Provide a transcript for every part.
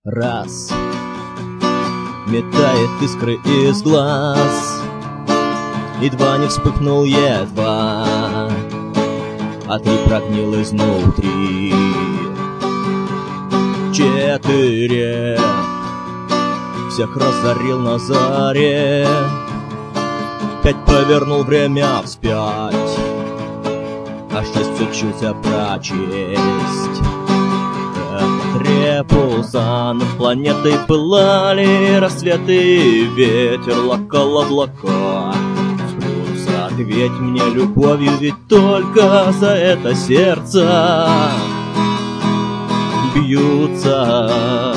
Раз метает искры из глаз, и два не вспыхнул едва, а три прогнил изнутри. Четыре всех разорил на заре, пять повернул время вспять, а шесть учился прочесть. Репуза над планетой пылали рассветы, ветер лакал облака. Плюс ответь мне любовью, ведь только за это сердце бьются.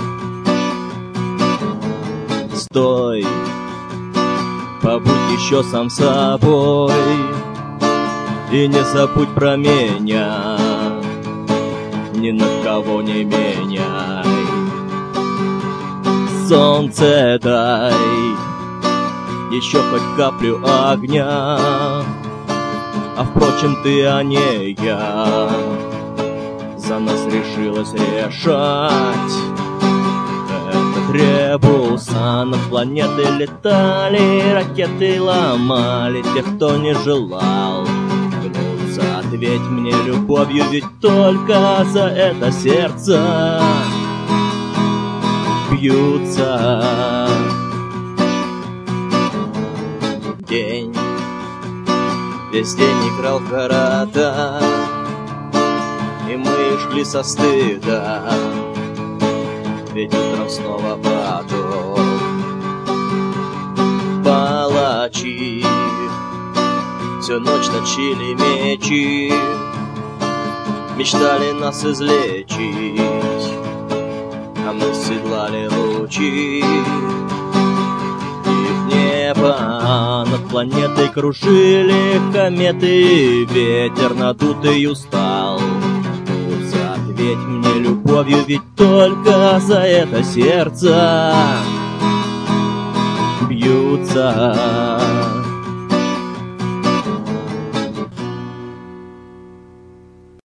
Стой, побудь еще сам собой и не забудь про меня. Ни на кого не меняй. Солнце дай еще хоть каплю огня, а впрочем ты, а не я, за нас решилась решать. Этот ребус, а над планетой летали, ракеты ломали тех, кто не желал. Ответь мне любовью, ведь только за это сердце бьются. День весь день играл в города, и мы шли со стыда, ведь утром снова потом. Палачи всю ночь точили мечи, мечтали нас излечить, а мы седлали лучи. И в небо над планетой кружили кометы, ветер надутый устал. Пусть ответь мне любовью, ведь только за это сердце бьются.